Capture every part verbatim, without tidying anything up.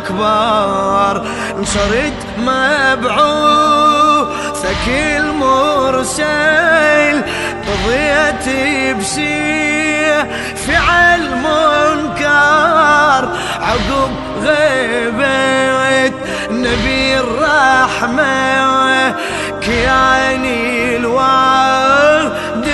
الأكبر صرت مبعوثك المرسل قضيت بسيف فعل منكر عقب غيبة نبي الرحمة كياني الوعد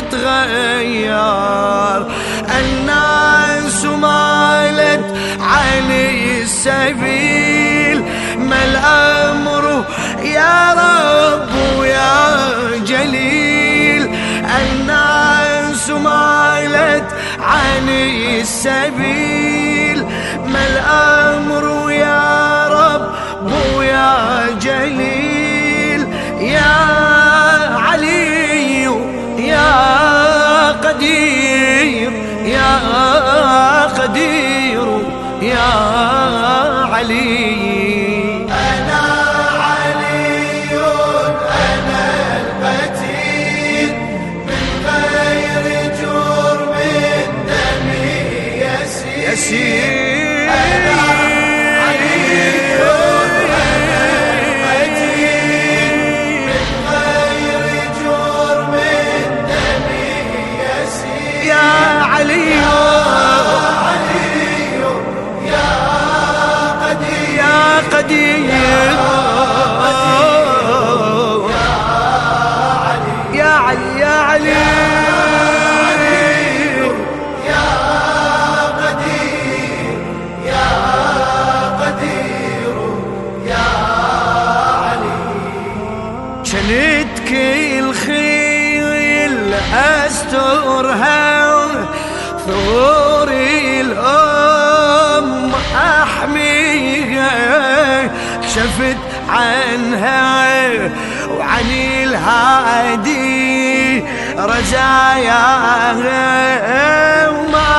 متغير الناس مالت علي السبيل ما الأمر يا رب ويا جليل الناس مالت علي السبيل ما الأمر يا رب ويا جليل يا علي يا قدير يا قدير يا علي أنا علي أنا القتيل من غير جرم دمي يسير يسير أنا علي أنا القتيل من غير جرم دمي يسير يا علي قدير يا علي يا علي يا قدير يا قدير يا علي شنت كل خيل أسترها ثوري الأم أحميها كشفت عنها وعن الهادي رزاياها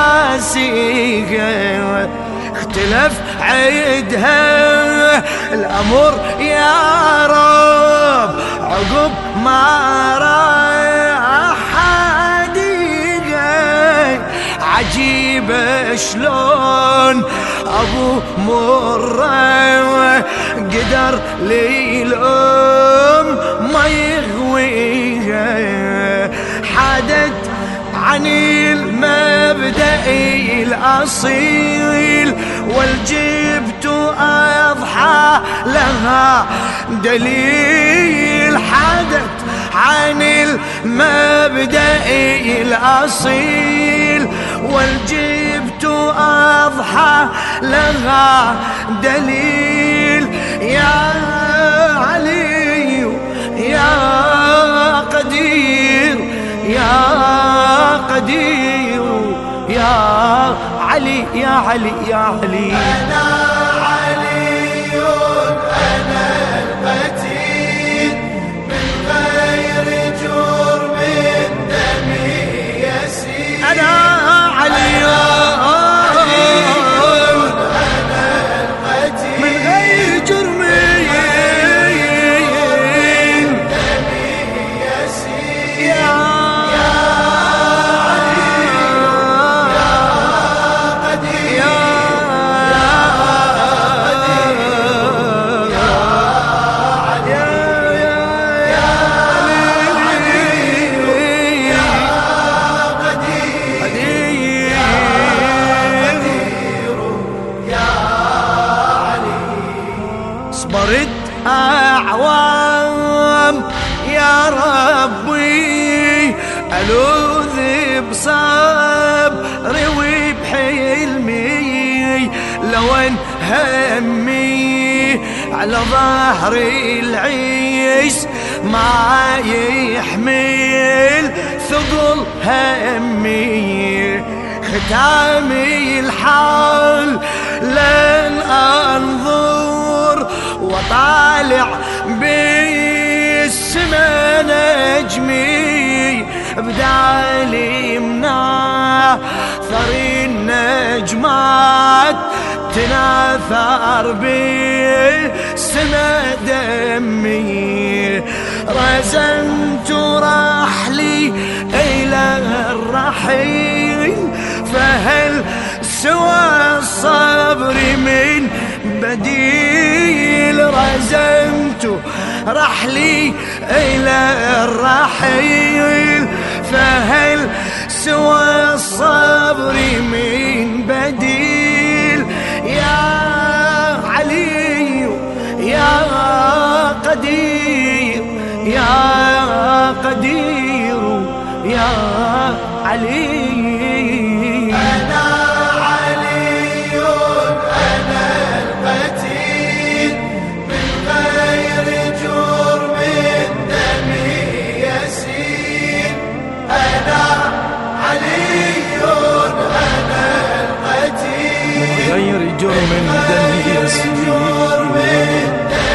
وماسيها اختلف عيدها الأمر يا رب عقب ما راح عجيب شلون ابو مره قدر لي الام ما يغويها حدت عن المبدأ الأصيل والجبت أضحى لها دليل حدت عن المبدأ الأصيل والجبت أضحى لها دليل يا علي يا قدير يا قدير يا علي يا علي يا علي أنا علي أنا القتيل من غير جرم دمي يسير أنا علي أنا القتيل من غير جرم دمي يسير يا صبرت أعوام يا ربي ألوذ بصبري وبحلمي لو ان همي على ظهر العيش ما يحمل ثقل همي ختامي الحال لن انظر وطالع بالسما نجمي بدالي مناثر النجمات تناثر بالسما دمي رزمت رحلي إلى الرحيل فهل سوى الصبر من بديل، رزمت رحلي إلى الرحيل، فهل سوى الصبر من بديل؟ يا علي يا قدير يا قدير يا علي. أنا علي أنا القتيل، من غير جرم دمي يسيل. أنا علي أنا القتيل، من غير جرم دمي يسيل.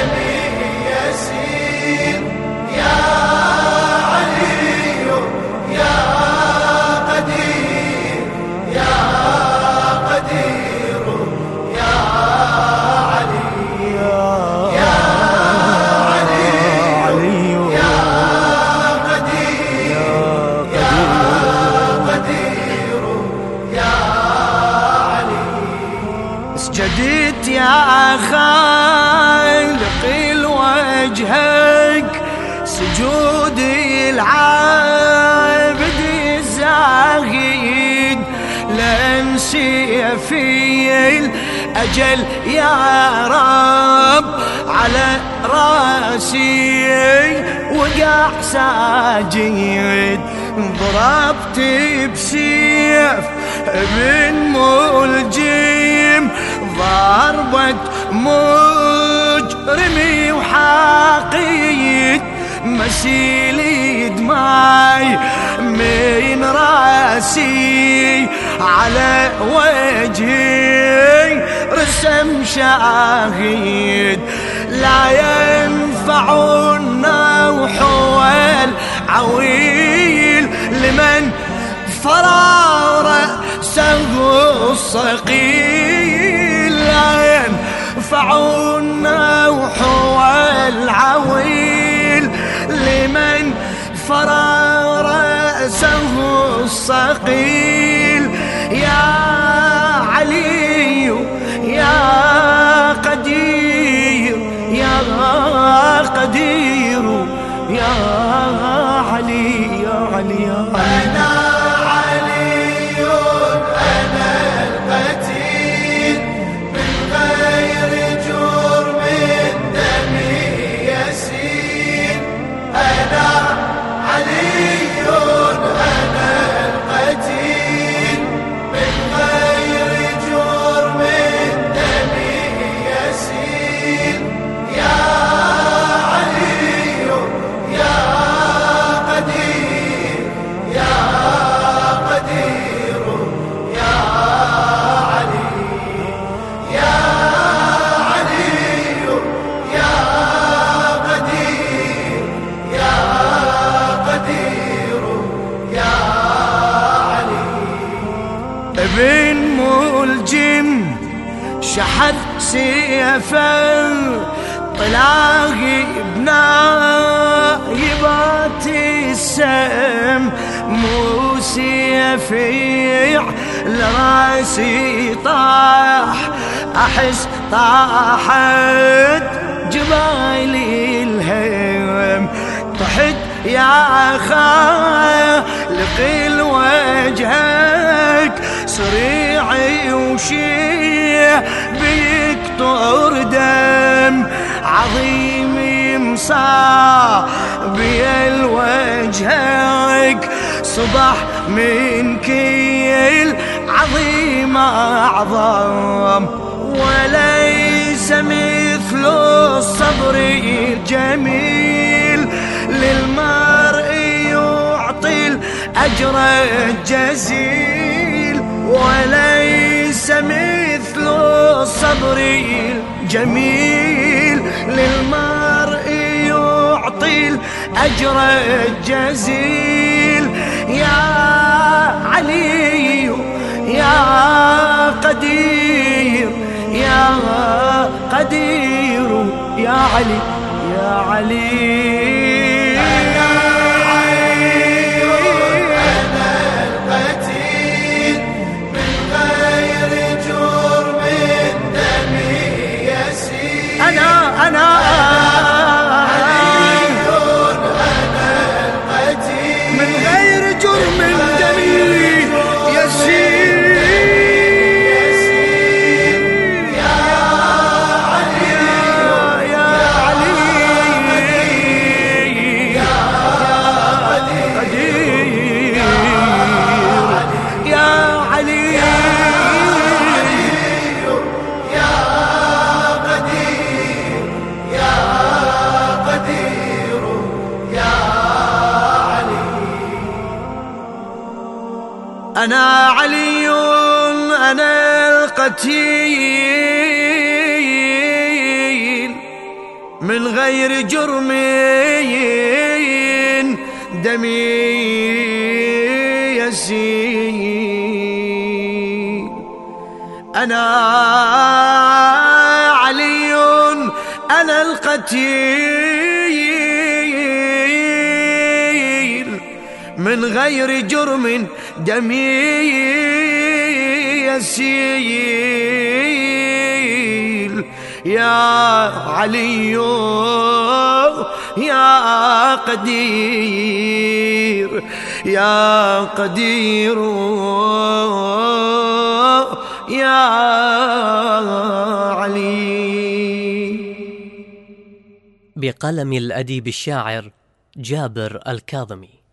اسجدت يا خالقي لوجهك، سجودي العابد الزاهد، لانسي في الأجل يا رب على راسي وقع ساجد. ضربت بسيف ابن ملجم، ضربة مجرمي وحاقيد، مسيلي دماي من راسي على وجهي رسم شاهد. لا ينفع النوح والعويل لمن فرار سهو الصقيل. لا ينفع النوح والعويل لمن فرار سهو الصقيل. يا علي يا قدير يا قدير يا علي يا علي يا علي. أنا علي أنا القتيل، من غير جرم دمي يسيل. أنا علي أنا القتيل، من غير جرم دمي يسيل. يا علي يا قدير يا قدير يا علي. يا علي يا قدير يا قدير يا علي. ابن ملجم شحذ سيفه، طلاقي بنايبات السم، مو سيفي لراسي طاح، احس طاحت جبالي الهم. طحت يا خالق وجهك، صريعي وشيع بيكتر دم، عظيم مصابي الوجهك، صبح من كيل عظيم أعظم. وليس مثل الصبر الجميل، للمرء يعطي الأجر الجزيل. وليس مثل الصبر الجميل، للمرء يعطي الأجر الجزيل. يا علي يا قدير يا قدير يا علي يا علي. قتيل من غير جرم دمي يسيل. أنا علي أنا القتيل من غير جرم دمي يسيل. يا علي يا قدير يا قدير يا علي. بقلم الأديب الشاعر جابر الكاظمي.